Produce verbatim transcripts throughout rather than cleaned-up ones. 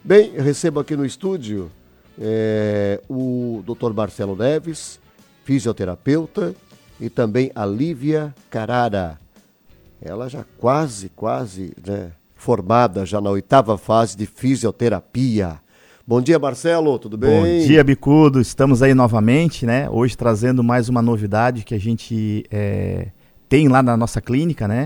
Bem, eu recebo aqui no estúdio é, o doutor Marcelo Neves, fisioterapeuta, e também a Lívia Carrara. Ela já quase, quase né, formada já na oitava fase de fisioterapia. Bom dia, Marcelo, tudo bem? Bom dia, Bicudo. Estamos aí novamente, né? Hoje trazendo mais uma novidade que a gente é, tem lá na nossa clínica, né?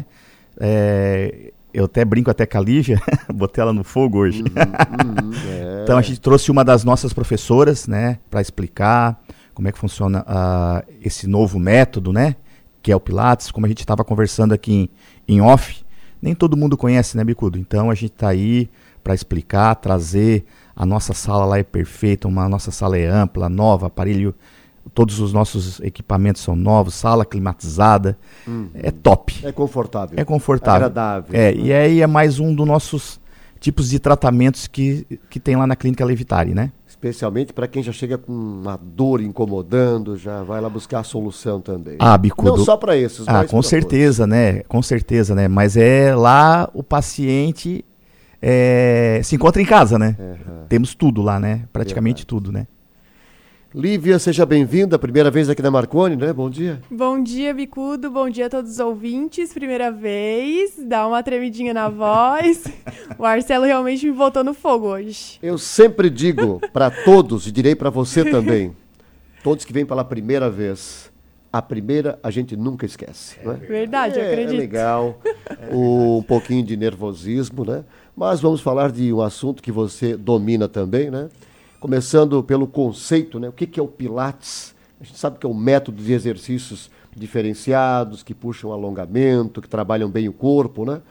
É, eu até brinco até com a Lívia, botei ela no fogo hoje. Uhum, uhum, é. Então a gente trouxe uma das nossas professoras, né? Para explicar como é que funciona uh, esse novo método, né? Que é o Pilates, como a gente estava conversando aqui em, em off. Nem todo mundo conhece, né, Bicudo? Então a gente está aí para explicar, trazer. A nossa sala lá é perfeita, uma, a nossa sala é ampla, nova, aparelho, todos os nossos equipamentos são novos, sala climatizada, uhum. É top. É confortável. É confortável. Agradável. É, né? E aí é mais um dos nossos tipos de tratamentos que, que tem lá na Clínica Levitare, né? Especialmente para quem já chega com uma dor incomodando, já vai lá buscar a solução também. Ah, Bicudo. Não só para esses, ah, mas com certeza, todos. né? Com certeza, né? Mas é lá o paciente é, se encontra em casa, né? Uhum. Temos tudo lá, né? Praticamente Verdade. tudo, né? Lívia, seja bem-vinda, primeira vez aqui na Marconi, né? Bom dia. Bom dia, Bicudo, bom dia a todos os ouvintes, primeira vez, dá uma tremidinha na voz. O Marcelo realmente me botou no fogo hoje. Eu sempre digo para todos, e direi para você também, todos que vêm pela primeira vez, a primeira a gente nunca esquece. É não é? verdade, é, eu acredito. É legal, o, um pouquinho de nervosismo, né? Mas vamos falar de um assunto que você domina também, né? Começando pelo conceito, né? O que, que é o Pilates? A gente sabe que é um método de exercícios diferenciados, que puxam alongamento, que trabalham bem o corpo, né?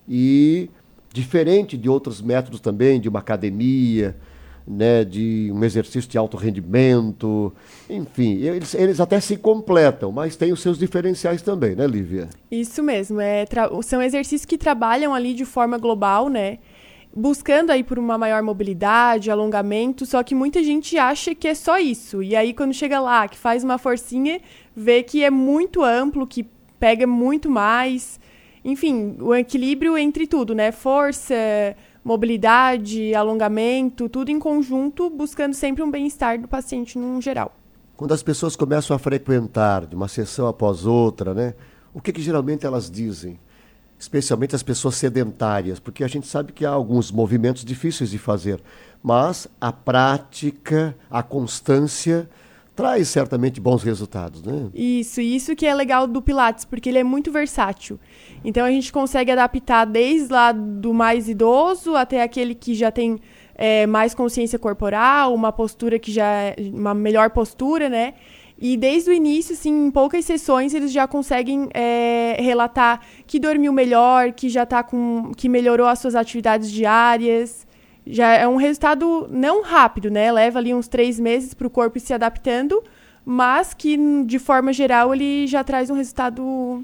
E diferente de outros métodos também, de uma academia, né? De um exercício de alto rendimento, enfim, eles, eles até se completam, mas tem os seus diferenciais também, né, Lívia? Isso mesmo, é, tra- são exercícios que trabalham ali de forma global, né? Buscando aí por uma maior mobilidade, alongamento, só que muita gente acha que é só isso. E aí quando chega lá, que faz uma forcinha, vê que é muito amplo, que pega muito mais. Enfim, o equilíbrio entre tudo, né? Força, mobilidade, alongamento, tudo em conjunto, buscando sempre um bem-estar do paciente num geral. Quando as pessoas começam a frequentar de uma sessão após outra, né? O que, que geralmente elas dizem? Especialmente as pessoas sedentárias, porque a gente sabe que há alguns movimentos difíceis de fazer, mas a prática, a constância, traz certamente bons resultados, né? Isso, e isso que é legal do Pilates, porque ele é muito versátil. Então a gente consegue adaptar desde lá do mais idoso até aquele que já tem é, mais consciência corporal, uma postura que já é uma melhor postura, né? E desde o início, assim, em poucas sessões, eles já conseguem é, relatar que dormiu melhor, que já tá com, que melhorou as suas atividades diárias. Já é um resultado não rápido, né? Leva ali uns três meses para o corpo ir se adaptando, mas que, de forma geral, ele já traz um resultado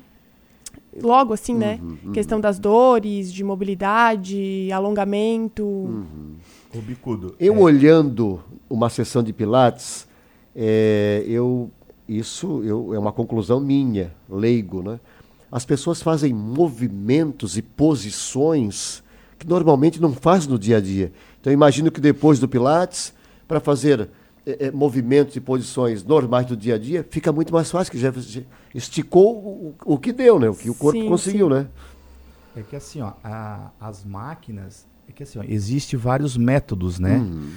logo, assim, né? Uhum, uhum. Questão das dores, de mobilidade, alongamento. Uhum. O Bicudo. Eu é... olhando uma sessão de Pilates, é, eu, isso eu, é uma conclusão minha, leigo, né? As pessoas fazem movimentos e posições que normalmente não faz no dia a dia. Então, eu imagino que depois do Pilates, para fazer é, é, movimentos e posições normais do dia a dia, fica muito mais fácil, que já esticou o, o que deu, né? O que o corpo Sim, conseguiu, sim. né? É que assim, ó, a, as máquinas, é que assim, ó, existe vários métodos, né? Uhum.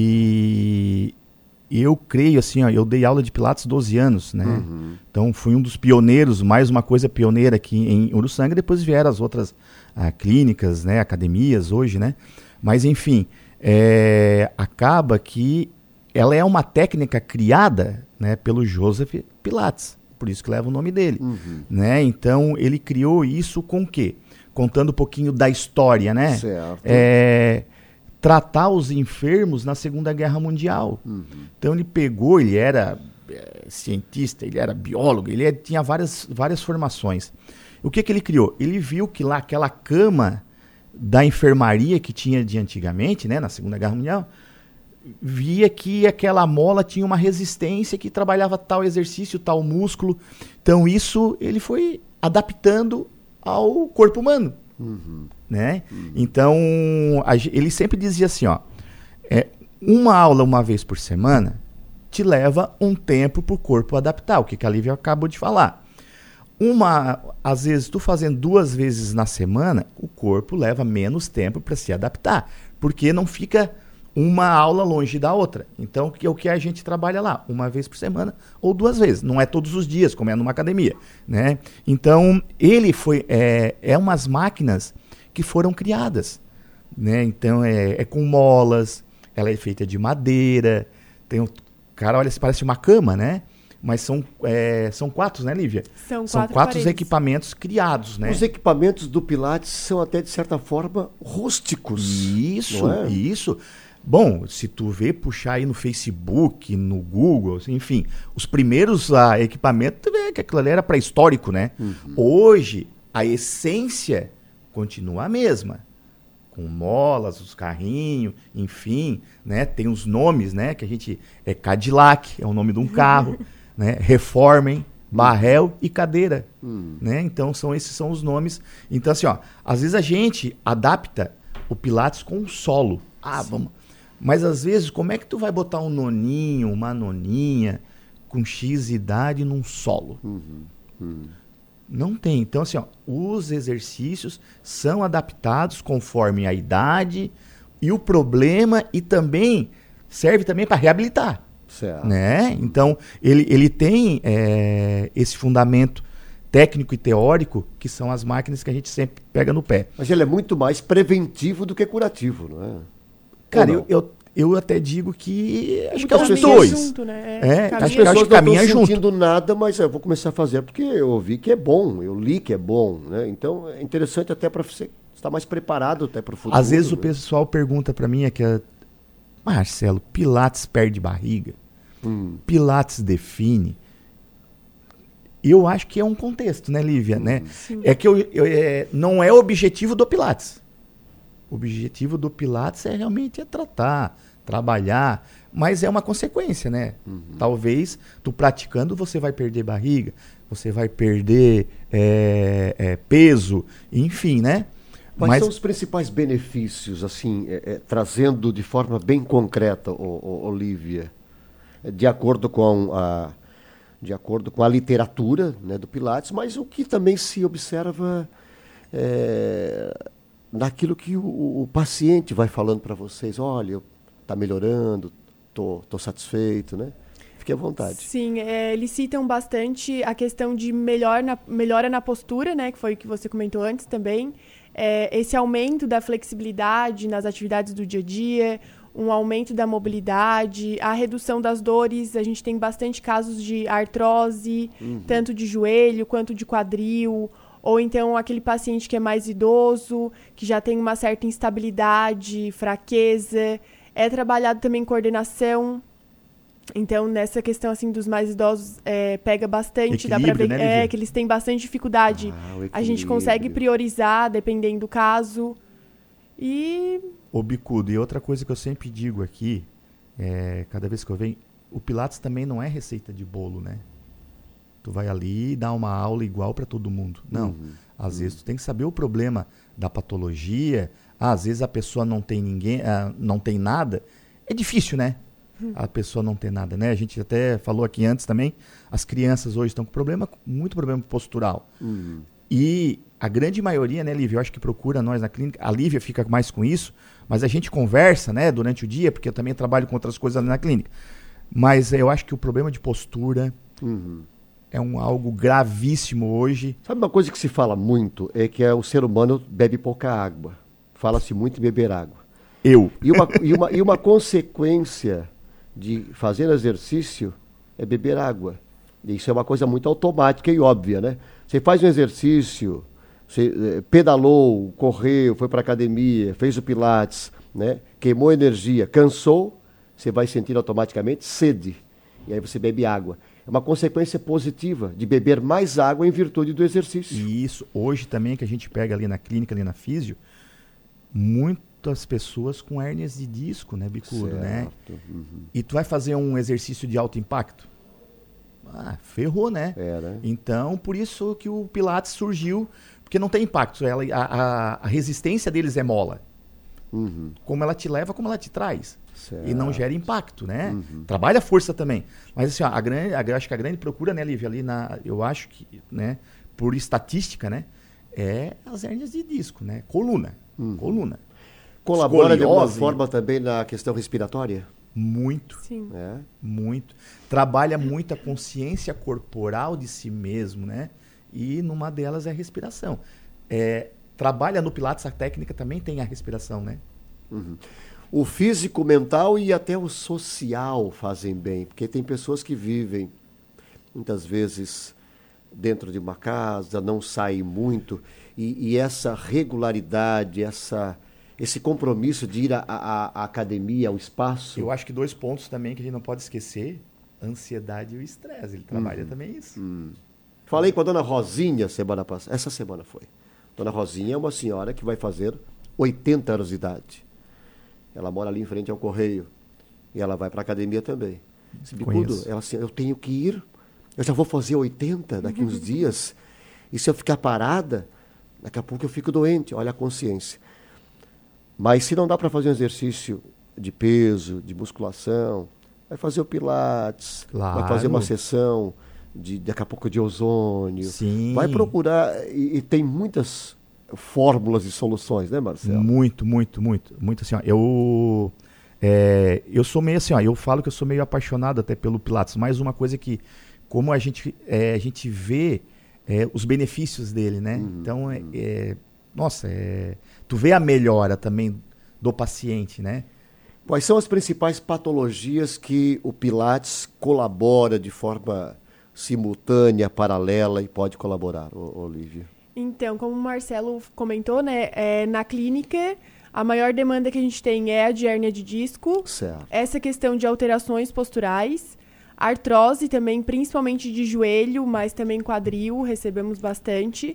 E eu creio assim, ó, eu dei aula de Pilates doze anos, né? Uhum. Então fui um dos pioneiros, mais uma coisa pioneira aqui em Uruçanga, depois vieram as outras ah, clínicas, né, academias hoje, né? Mas enfim, é, acaba que ela é uma técnica criada, né, pelo Joseph Pilates, por isso que leva o nome dele, Uhum. né? Então ele criou isso com o quê? Contando um pouquinho da história, né? Certo. É, tratar os enfermos na Segunda Guerra Mundial. Uhum. Então ele pegou, ele era é, cientista, ele era biólogo, ele é, tinha várias, várias formações. O que que ele criou? Ele viu que lá aquela cama da enfermaria que tinha de antigamente, né, na Segunda Guerra Mundial, via que aquela mola tinha uma resistência que trabalhava tal exercício, tal músculo. Então isso ele foi adaptando ao corpo humano. Uhum. Né? Uhum. Então, a, ele sempre dizia assim, ó, é, uma aula uma vez por semana te leva um tempo para o corpo adaptar, o que, que a Lívia acabou de falar. Uma, às vezes, tu fazendo duas vezes na semana, o corpo leva menos tempo para se adaptar, porque não fica uma aula longe da outra. Então, que é o que a gente trabalha lá, uma vez por semana ou duas vezes. Não é todos os dias, como é numa academia, né? Então, ele foi, é, é umas máquinas que foram criadas, né? Então, é, é com molas, ela é feita de madeira, tem um, cara, olha, parece uma cama, né? Mas são, é, são quatro, né, Lívia? São, são quatro, quatro quatro equipamentos criados, né? Os equipamentos do Pilates são até, de certa forma, rústicos. Isso, não é? isso. Bom, se tu vê, puxar aí no Facebook, no Google, enfim, os primeiros ah, equipamentos, tu vê que aquilo ali era pré-histórico, né? Uhum. Hoje, a essência continua a mesma. Com molas, os carrinhos, enfim, né? Tem os nomes, né? Que a gente... É Cadillac, é o nome de um carro, né? Reformen, Barrel e cadeira, hum. né? Então, são, esses são os nomes. Então, assim, ó, às vezes a gente adapta o Pilates com o solo. Ah, Sim. vamos... Mas, às vezes, como é que tu vai botar um noninho, uma noninha, com X idade num solo? Uhum. Uhum. Não tem. Então, assim, ó, os exercícios são adaptados conforme a idade e o problema, e também serve também para reabilitar. Certo. Né? Então, ele, ele tem é, esse fundamento técnico e teórico, que são as máquinas que a gente sempre pega no pé. Mas ele é muito mais preventivo do que curativo, não é? Cara, eu, eu, eu até digo que acho que é os Caminha dois. Junto, né? É, Caminha as pessoas acho que não caminha estão junto. sentindo nada, mas eu vou começar a fazer porque eu ouvi que é bom, eu li que é bom, né? Então é interessante até para você estar mais preparado até para o futuro. Às vezes né? o pessoal pergunta para mim é que é, Marcelo, Pilates perde barriga? Hum. Pilates define? Eu acho que é um contexto, né, Lívia? Hum, né? É que eu, eu, é, não é o objetivo do Pilates. O objetivo do Pilates é realmente é tratar, trabalhar, mas é uma consequência, né? Uhum. Talvez tu praticando você vai perder barriga, você vai perder é, é, peso, enfim, né? Quais mas... são os principais benefícios, assim, é, é, trazendo de forma bem concreta, ô, ô, Olívia, de acordo com a, de acordo com a literatura, né, do Pilates, mas o que também se observa é, naquilo que o, o paciente vai falando para vocês, olha, está melhorando, tô, tô satisfeito, né? Fique à vontade. Sim, é, eles citam bastante a questão de melhor na, melhora na postura, né? Que foi o que você comentou antes também. É, esse aumento da flexibilidade nas atividades do dia a dia, um aumento da mobilidade, a redução das dores. A gente tem bastante casos de artrose, uhum. tanto de joelho quanto de quadril, ou então aquele paciente que é mais idoso, que já tem uma certa instabilidade, fraqueza. É trabalhado também coordenação. Então, nessa questão assim dos mais idosos, é, pega bastante, dá pra ver né, é, que eles têm bastante dificuldade. Ah, a gente consegue priorizar, dependendo do caso. E... Ô, Bicudo, e outra coisa que eu sempre digo aqui, é, cada vez que eu venho, o Pilates também não é receita de bolo, né? Tu vai ali e dá uma aula igual para todo mundo. Não. Uhum. Às uhum. vezes tu tem que saber o problema da patologia. Ah, às vezes a pessoa não tem ninguém, ah, não tem nada. É difícil, né? Uhum. A pessoa não tem nada, né? A gente até falou aqui antes também, as crianças hoje estão com problema, muito problema postural. Uhum. E a grande maioria, né, Lívia, eu acho que procura nós na clínica, a Lívia fica mais com isso, mas a gente conversa, né, durante o dia, porque eu também trabalho com outras coisas ali na clínica. Mas eu acho que o problema de postura uhum. é um, algo gravíssimo hoje. Sabe uma coisa que se fala muito, é que é, o ser humano bebe pouca água. Fala-se muito em beber água. Eu. E uma, e uma, e uma consequência de fazer exercício é beber água. Isso é uma coisa muito automática e óbvia, né? Você faz um exercício, você eh, pedalou, correu, foi para a academia, fez o Pilates, né? Queimou energia, cansou, você vai sentir automaticamente sede. E aí você bebe água. É uma consequência positiva de beber mais água em virtude do exercício. E isso, hoje também, que a gente pega ali na clínica, ali na físio, muitas pessoas com hérnias de disco, né, bicudo, certo. né? Uhum. E tu vai fazer um exercício de alto impacto? Ah, ferrou, né? É, né? Então, por isso que o Pilates surgiu, Porque não tem impacto. Ela, a, a, a resistência deles é mola. Uhum. Como ela te leva, como ela te traz. Certo. E não gera impacto, né? Uhum. Trabalha a força também. Mas assim, ó, a grande, a, acho que a grande procura, né, Lívia, ali na, eu acho que, né, por estatística, né, é as hérnias de disco, né? Coluna. Uhum. Coluna. Colabora de alguma forma também na questão respiratória? Muito. Sim. É. Muito. Trabalha muito a consciência corporal de si mesmo, né? E numa delas é a respiração. É, trabalha no Pilates, a técnica também tem a respiração, né? Uhum. O físico, mental e até o social fazem bem, porque tem pessoas que vivem, muitas vezes, dentro de uma casa, não saem muito, e, e essa regularidade, essa, esse compromisso de ir à, à, à academia, ao espaço... Eu acho que dois pontos também que a gente não pode esquecer, a ansiedade e o estresse, ele trabalha uhum. também isso. Uhum. Falei com a dona Rosinha semana passada, essa semana foi. Dona Rosinha é uma senhora que vai fazer oitenta anos de idade. Ela mora ali em frente ao Correio. E ela vai para a academia também. Esse bicudo, ela assim, eu tenho que ir, eu já vou fazer oitenta daqui uns dias. E se eu ficar parada, daqui a pouco eu fico doente. Olha a consciência. Mas se não dá para fazer um exercício de peso, de musculação, vai fazer o Pilates, claro. Vai fazer uma sessão de daqui a pouco de ozônio. Sim. Vai procurar, e, e tem muitas fórmulas e soluções, né, Marcelo? Muito, muito, muito. Muito assim, ó, eu, é, eu sou meio assim, ó, eu falo que eu sou meio apaixonado até pelo Pilates, mas uma coisa que, como a gente, é, a gente vê é, os benefícios dele, né? Uhum, então, é, é, nossa, é, tu vê a melhora também do paciente, né? Quais são as principais patologias que o Pilates colabora de forma simultânea, paralela e pode colaborar, Olívia? Então, como o Marcelo comentou, né, é, na clínica, a maior demanda que a gente tem é a de hérnia de disco, certo. Essa questão de alterações posturais, artrose também, principalmente de joelho, mas também quadril, recebemos bastante.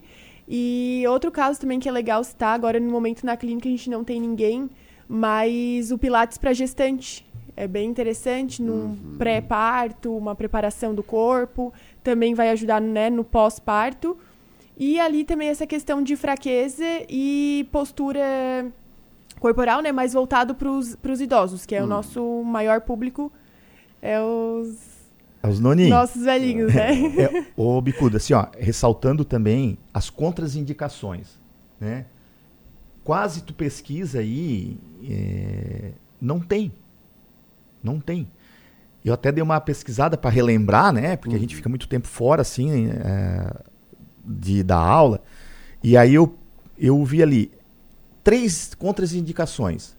E outro caso também que é legal citar, agora no momento na clínica a gente não tem ninguém, mas o Pilates para gestante. É bem interessante, num uhum. pré-parto, uma preparação do corpo, também vai ajudar, né, no pós-parto. E ali também essa questão de fraqueza e postura corporal, né, mais voltado para os idosos, que é hum. o nosso maior público, é os, é os noninhos. Nossos velhinhos, né? É, ô, Bicuda, assim, ó, ressaltando também as contraindicações, né? Quase tu pesquisa aí, é, não tem. Não tem. Eu até dei uma pesquisada para relembrar, né? Porque uhum. a gente fica muito tempo fora, assim, é, de dar aula. E aí eu, eu vi ali três contraindicações.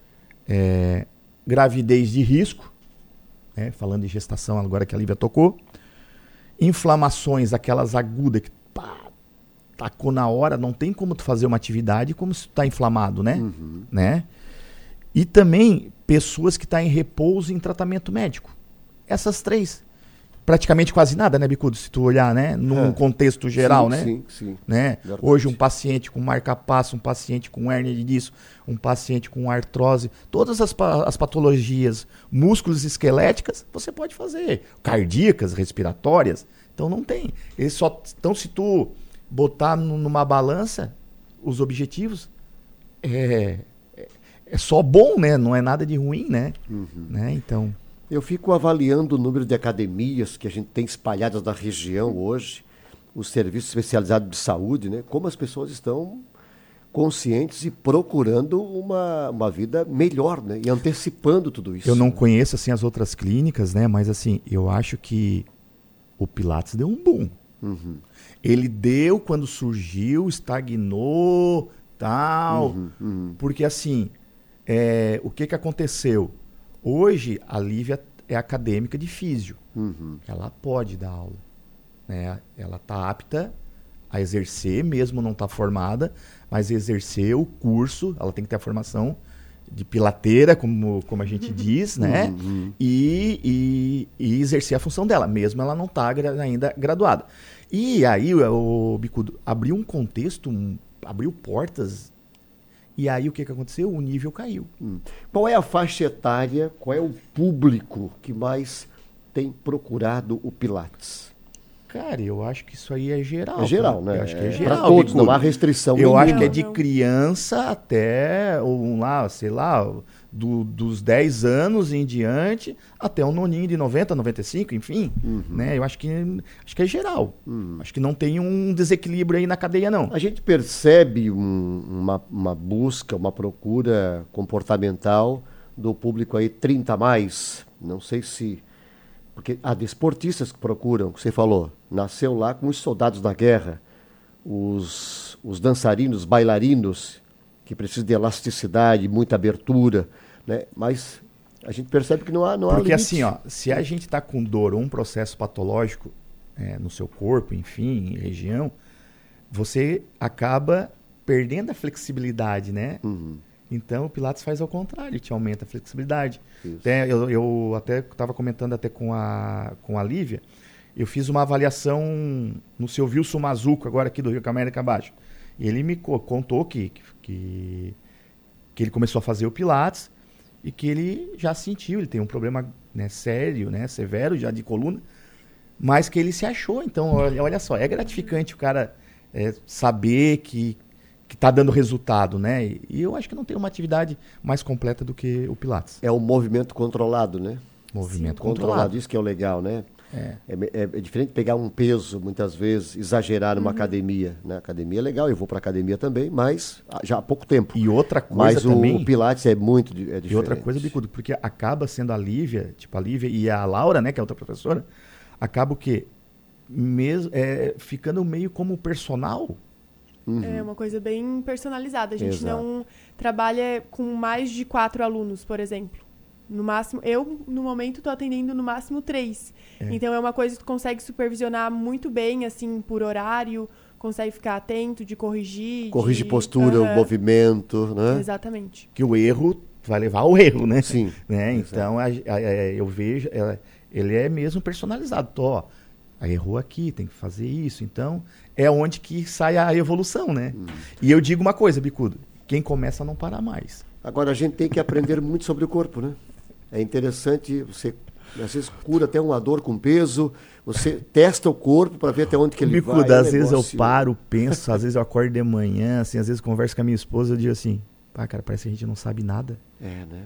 É, gravidez de risco, né? Falando de gestação, agora que a Lívia tocou. Inflamações, aquelas agudas que pá, tacou na hora, não tem como tu fazer uma atividade como se tu tá inflamado, né? Uhum. né? E também pessoas que estão tá em repouso em tratamento médico. Essas três. Praticamente quase nada, né, Bicudo? Se tu olhar, né? Num é. contexto geral, sim, né? Sim, sim. Né? Hoje um paciente com marca-passo, um paciente com hérnia de disco, um paciente com artrose, todas as, as patologias músculos esqueléticas, você pode fazer. Cardíacas, respiratórias. Então não tem. Eles só, então se tu botar numa balança os objetivos, é... é só bom, né? Não é nada de ruim, né? Uhum. né? Então... Eu fico avaliando o número de academias que a gente tem espalhadas na região hoje, os serviços especializados de saúde, né? Como as pessoas estão conscientes e procurando uma, uma vida melhor, né? E antecipando tudo isso. Eu não né? conheço assim, as outras clínicas, né? Mas assim, eu acho que o Pilates deu um boom. Uhum. Ele deu quando surgiu, estagnou, tal. Uhum, uhum. Porque assim... É, o que, que aconteceu? Hoje, a Lívia é acadêmica de físio. Uhum. Ela pode dar aula. Né? Ela está apta a exercer, mesmo não está formada, mas exercer o curso, ela tem que ter a formação de pilateira, como, como a gente diz, né? Uhum. E, e, e exercer a função dela, mesmo ela não está gra- ainda graduada. E aí, o, o Bicudo abriu um contexto, um, abriu portas. E aí o que, que aconteceu? O nível caiu. Hum. Qual é a faixa etária, qual é o público que mais tem procurado o Pilates? Cara, eu acho que isso aí é geral. É geral, cara. né? Eu acho que é É geral. para todos, Bicudo. não há restrição Eu nenhuma. acho que é de Não. criança até, um lá, sei lá, do, dos dez anos em diante, até um noninho de noventa, noventa e cinco, enfim. Uhum. Né? Eu acho que, acho que é geral. Uhum. Acho que não tem um desequilíbrio aí na cadeia, não. A gente percebe um- uma, uma busca, uma procura comportamental do público aí trinta a mais. Não sei se... Porque há desportistas que procuram, que você falou, nasceu lá com os soldados da guerra, os, os dançarinos, bailarinos, que precisam de elasticidade, muita abertura, né? Mas a gente percebe que não há, não há Porque limite. assim, ó, se a gente está com dor ou um processo patológico é, no seu corpo, enfim, em região, você acaba perdendo a flexibilidade, né? Uhum. Então o Pilates faz ao contrário, te aumenta a flexibilidade. Isso. Até, eu, eu até estava comentando até com a, com a Lívia, eu fiz uma avaliação no seu Wilson Mazuco, agora aqui do Rio América Abaixo. E ele me co- contou que, que, que ele começou a fazer o Pilates e que ele já sentiu, ele tem um problema, né, sério, né, severo já de coluna, mas que ele se achou. Então, olha, olha só, é gratificante o cara é, saber que que está dando resultado, né? E, e eu acho que não tem uma atividade mais completa do que o Pilates. É um movimento controlado, né? Movimento Controlado, controlado. isso que é o legal, né? É. É, é, é diferente de pegar um peso, muitas vezes, exagerar numa academia. Né? Academia é legal, eu vou para academia também, mas ah, já há pouco tempo. E outra coisa Mas o, também... o Pilates é muito di- é diferente. E outra coisa, Bicudo, porque acaba sendo a Lívia, tipo a Lívia e a Laura, né, que é outra professora, acaba o quê? Mesmo, é, ficando meio como personal. Uhum. É uma coisa bem personalizada. A gente Exato. não trabalha com mais de quatro alunos, por exemplo. No máximo, eu, no momento, estou atendendo no máximo três. É. Então, é uma coisa que tu consegue supervisionar muito bem, assim, por horário, consegue ficar atento, de corrigir. Corrige de... postura, o Aham. movimento, né? Exatamente. Que o erro vai levar ao erro, né? Sim. Né? Exato. Então, a- a- a- eu vejo, ela- ele é mesmo personalizado. Tô, ó, aí errou aqui, tem que fazer isso. Então, é onde que sai a evolução, né? Hum. E eu digo uma coisa, Bicudo, quem começa não para mais. Agora, a gente tem que aprender muito sobre o corpo, né? É interessante, você às vezes cura até uma dor com peso, você testa o corpo para ver até onde que ele Bicudo, vai. é um às vezes eu negócio- paro, penso, às vezes eu acordo de manhã, assim, às vezes converso com a minha esposa, eu digo assim, pá, cara, parece que a gente não sabe nada. É, né?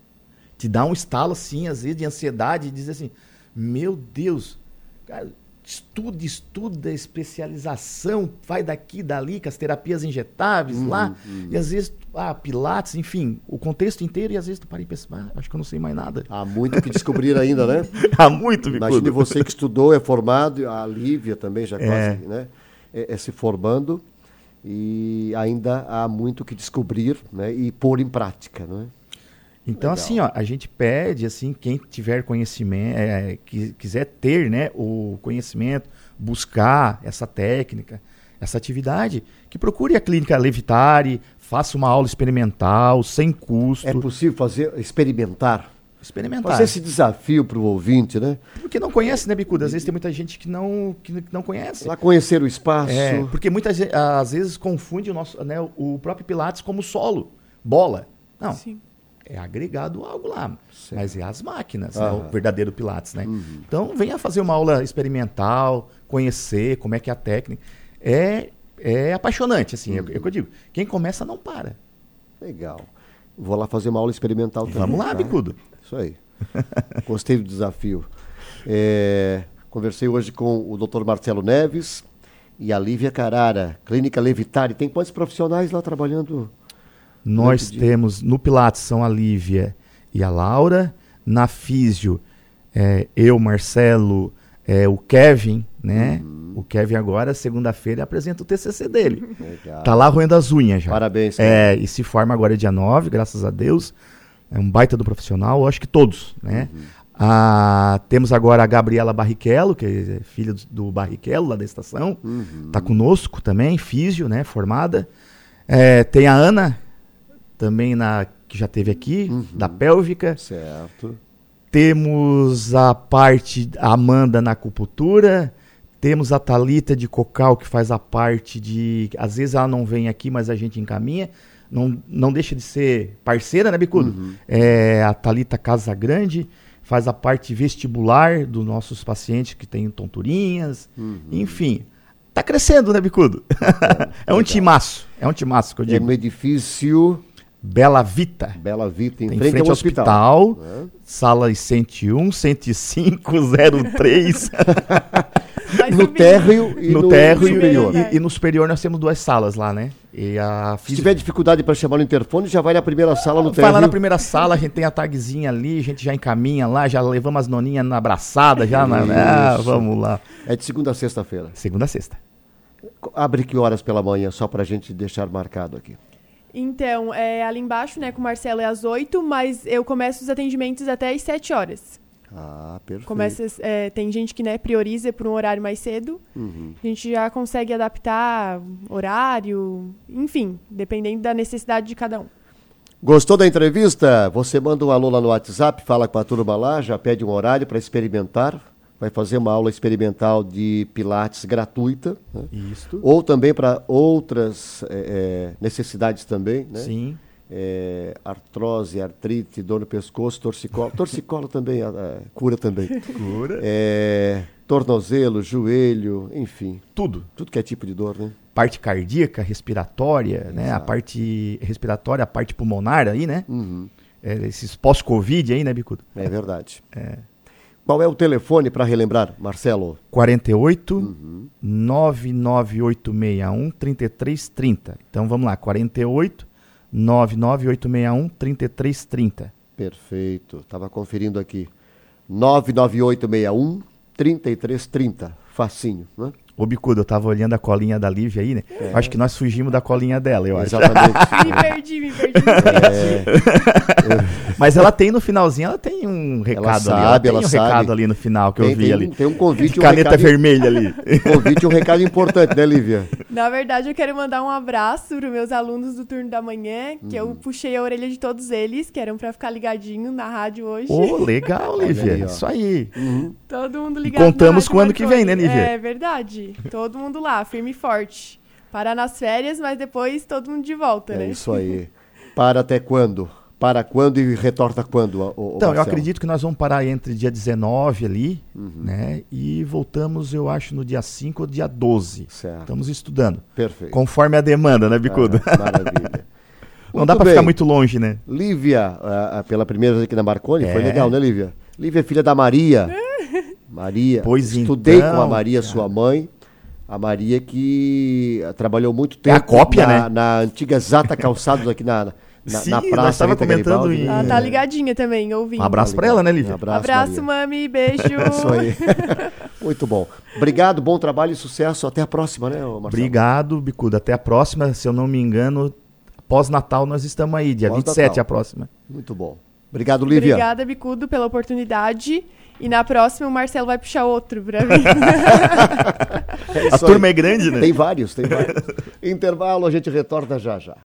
Te dá um estalo, assim, às vezes de ansiedade, e dizer assim, meu Deus, cara, estuda, estuda, especialização, vai daqui, dali, com as terapias injetáveis Uhum, lá, uhum. e às vezes, ah, pilates, enfim, o contexto inteiro, e às vezes tu para e pensa, ah, acho que eu não sei mais nada. Há muito que descobrir ainda, né? Há muito, Imagine Bicudo. você que estudou, é formado, a Lívia também já É. quase, né? É, é se formando e ainda há muito que descobrir, né? E pôr em prática, não é? Então, Legal. assim, ó, a gente pede, assim, quem tiver conhecimento, é, que quiser ter, né, o conhecimento, buscar essa técnica, essa atividade, que procure a clínica Levitare, faça uma aula experimental, sem custo. É possível fazer, experimentar, Experimentar. fazer esse desafio para o ouvinte, né? Porque não conhece, né, Bicuda? Às vezes tem muita gente que não, que não conhece. Lá conhecer o espaço. É, porque muitas ve- às vezes confunde o, nosso, né, o próprio Pilates como solo, bola. Não, Sim. é agregado algo lá, Certo. mas é as máquinas, né, Aham. o verdadeiro Pilates, né? Uhum. Então venha fazer uma aula experimental, conhecer como é que é a técnica. É, é apaixonante, assim, é o que eu digo. Quem começa não para. Legal. Vou lá fazer uma aula experimental também. Vamos lá, tá? Bicudo. Isso aí. Gostei do desafio. É, conversei hoje com o doutor Marcelo Neves e a Lívia Carara, Clínica Levitare. Tem quantos profissionais lá trabalhando? Nós Durante o dia. temos no Pilates são a Lívia e a Laura, na Físio é, eu, Marcelo, é, o Kevin, né? Uhum. O Kevin agora, segunda-feira, apresenta o T C C dele. Legal. Tá lá roendo as unhas já. Parabéns, cara. É, e se forma agora dia nove, graças a Deus. É um baita do profissional, eu acho que todos, né? Uhum. Ah, temos agora a Gabriela Barrichello, que é filha do, do Barrichello, lá da estação. Uhum. Tá conosco também, físio, né? Formada. É, tem a Ana, também na, que já teve aqui, Uhum. da pélvica. Certo. Temos a parte, a Amanda na acupuntura. Temos a Thalita de Cocal, que faz a parte de... Às vezes ela não vem aqui, mas a gente encaminha. Não, não deixa de ser parceira, né, Bicudo? Uhum. É, a Thalita Casagrande. faz a parte vestibular dos nossos pacientes que têm tonturinhas, uhum. enfim. Tá crescendo, né, Bicudo? É, é um timaço, é um timaço que eu digo. É no edifício... Bela Vita. Bela Vita, em Tem frente, frente ao hospital. hospital é. Salas cento e um, cento e cinco, zero três. No térreo e no, no térreo superior. E, e no superior nós temos duas salas lá, né? E a Se tiver dificuldade para chamar no interfone, já vai na primeira sala no térreo. Vai lá na primeira sala, a gente tem a tagzinha ali, a gente já encaminha lá, já levamos as noninhas na abraçada, já na... Ah, vamos lá. É de segunda a sexta-feira? Segunda a sexta. Abre que horas pela manhã, só pra gente deixar marcado aqui? Então, é, ali embaixo, né, com o Marcelo é às oito, mas eu começo os atendimentos até às sete horas. Ah, perfeito. Começa, é, tem gente que, né, prioriza por um horário mais cedo. Uhum. A gente já consegue adaptar horário, enfim, dependendo da necessidade de cada um. Gostou da entrevista? Você manda um alô lá no WhatsApp, fala com a turma lá, já pede um horário para experimentar. Vai fazer uma aula experimental de Pilates gratuita. Né? Isso. Ou também para outras é, necessidades também, né? Sim. É, artrose, artrite, dor no pescoço, torcicolo. Torcicolo também, é, cura também. Cura. É, tornozelo, joelho, enfim. Tudo. Tudo que é tipo de dor, né? Parte cardíaca, respiratória, né? A parte respiratória, a parte pulmonar aí, né? Uhum. É, esses pós-Covid aí, né, Bicudo? É verdade. É. Qual é o telefone para relembrar, Marcelo? quarenta e oito, uhum. nove nove oito seis um, três três três zero. Então vamos lá, quarenta e oito, nove nove oito seis um, três três três zero. Perfeito, estava conferindo aqui. nove nove oito seis um, três três três zero. Facinho, né? Ô, Bicudo, eu tava olhando a colinha da Lívia aí, né? É. Acho que nós fugimos da colinha dela, eu acho. Exatamente. me perdi, me perdi. É. Mas ela tem no finalzinho, ela tem um recado ela sabe, ali. Ela tem ela um sabe. recado ali no final que tem, eu vi tem, ali. Tem um convite. Caneta um recado, vermelha ali. Um convite e um recado importante, né, Lívia? Na verdade, eu quero mandar um abraço para os meus alunos do turno da manhã, que uhum. eu puxei a orelha de todos eles, que eram para ficar ligadinho na rádio hoje. Ô, oh, legal, Lívia. Aí, isso aí. Uhum. Todo mundo ligado. E contamos com o ano que vem, né, Lívia? É verdade. Todo mundo lá, firme e forte. Para nas férias, mas depois todo mundo de volta, é né? É isso aí. Para até quando? Para quando e retorna quando? O, o então, Marcelo? Eu acredito que nós vamos parar entre dia dezenove ali, uhum. né? E voltamos, eu acho, no dia cinco ou dia doze. Certo. Estamos estudando. Perfeito. Conforme a demanda, né, Bicudo? Ah, maravilha. Não muito dá para ficar muito longe, né? Lívia, uh, uh, pela primeira vez aqui na Marconi, é. Foi legal, né, Lívia? Lívia é filha da Maria. Maria. Pois Estudei então, com a Maria, cara. Sua mãe. A Maria que trabalhou muito tempo é a cópia, na, né? na antiga Exata Calçados aqui na, na, Sim, na praça. Estava comentando em... Ela tá ligadinha também, ouvindo. Um abraço para ela, né, Lívia? Um abraço, abraço mami, beijo. Isso aí. Muito bom. Obrigado, bom trabalho e sucesso. Até a próxima, né, Marcelo? Obrigado, Bicudo. Até a próxima. Se eu não me engano, pós-Natal nós estamos aí, dia vinte e sete a próxima. Muito bom. Obrigado, Lívia. Obrigada, Bicudo, pela oportunidade. E na próxima o Marcelo vai puxar outro pra mim. É a turma aí. É grande, né? Tem vários, tem vários. Intervalo, a gente retorna já já.